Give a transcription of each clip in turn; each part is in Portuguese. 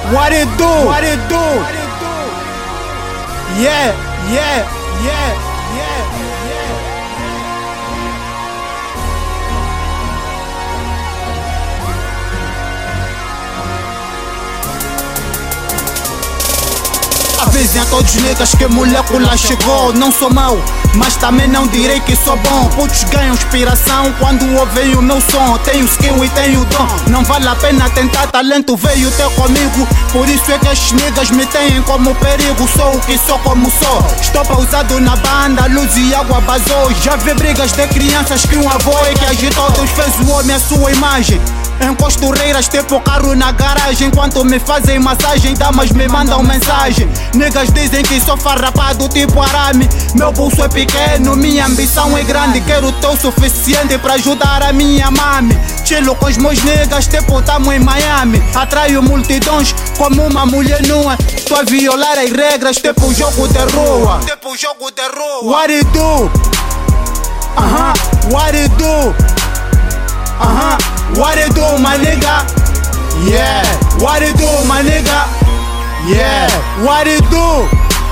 What it do? What it do? Yeah, yeah, yeah, yeah, yeah. Avisem a todos os niggas que molécula chegou. Não sou mau, mas também não direi que sou bom. Putos ganham inspiração quando ouvem o meu som. Tenho skill e tenho dom, não vale a pena tentar, talento veio ter comigo. Por isso é que estes niggas me têm como perigo. Sou o que sou como sou, estou pausado na banda, luz e água vazou. Já vi brigas de crianças que um avô é que agitou. Deus fez o homem à sua imagem. Em costureiras tipo carro na garagem. Enquanto me fazem massagem, damas me mandam mensagem. Niggas dizem que sou farrapado tipo arame. Meu bolso é pequeno, minha ambição é grande. Quero ter o suficiente pra ajudar a minha mami. Chilo com os meus niggas tipo tamo em Miami. Atraio multidões como uma mulher nua. Tô a violar as regras tipo jogo de rua. Tipo jogo de rua. What it do? What it do? What it do, my nigga? Yeah. What it do, my nigga? Yeah. What it do?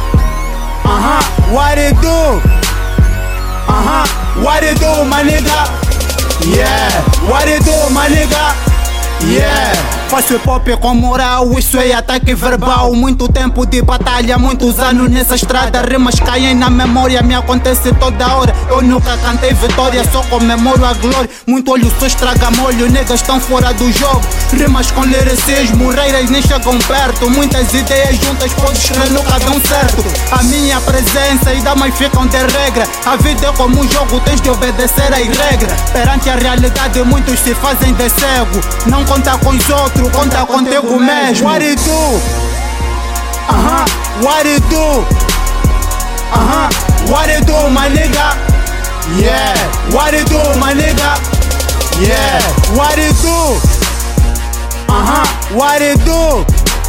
What it do? What it do, my nigga? Yeah. What it do, my nigga? Yeah. Faço pop com moral, isso é ataque verbal. Muito tempo de batalha, muitos anos nessa estrada. Rimas caem na memória, me acontece toda hora. Eu nunca cantei vitória, só comemoro a glória. Muito olho só estraga molho, negas estão fora do jogo. Rimas com lyricismo, reiras nem chegam perto. Muitas ideias juntas, podes crer, nunca dão certo. A minha presença e damas ficam de regra. A vida é como um jogo, tens de obedecer às regras. Perante a realidade, muitos se fazem de cego. Não conta com os outros, conta contigo mesmo. What it do? What it do? What it do, my nigga? Yeah. What it do, my nigga? Yeah. What it do? What it do?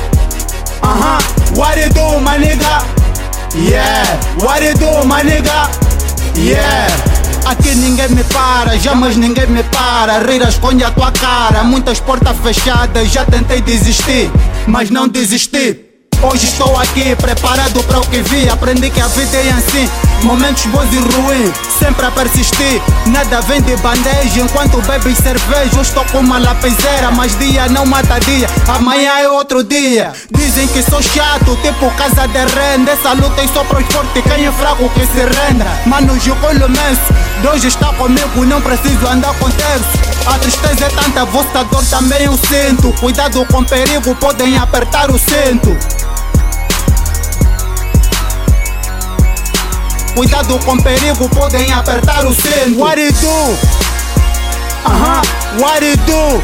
What it do, my nigga? Yeah. What it do, my nigga? Yeah. Aqui ninguém me para, jamais ninguém me para. Rir esconde a tua cara, muitas portas fechadas. Já tentei desistir, mas não desisti. Hoje estou aqui, preparado para o que vi. Aprendi que a vida é assim, momentos bons e ruins, sempre a persistir. Nada vem de bandeja, enquanto bebes cerveja. Eu estou com uma lapiseira, mas dia não mata dia. Amanhã é outro dia. Dizem que sou chato, tipo casa de renda. Essa luta é só para os fortes, quem é fraco que se renda. Mano, jogou imenso, Deus está comigo, não preciso andar com terço. A tristeza é tanta, a vossa dor também eu sinto. Cuidado com perigo, podem apertar o cinto. Cuidado com perigo, podem apertar o cinto. What it do? What it do?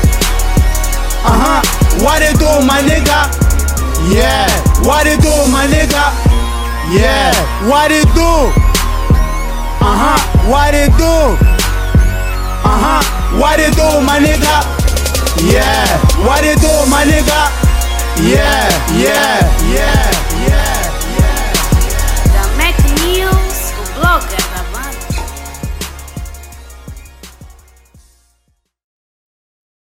What it do, my nigga? Yeah. What it do, my nigga? Yeah. What it do? What it do? What it do, my nigga? Yeah. What it do, my nigga? Yeah, yeah, yeah.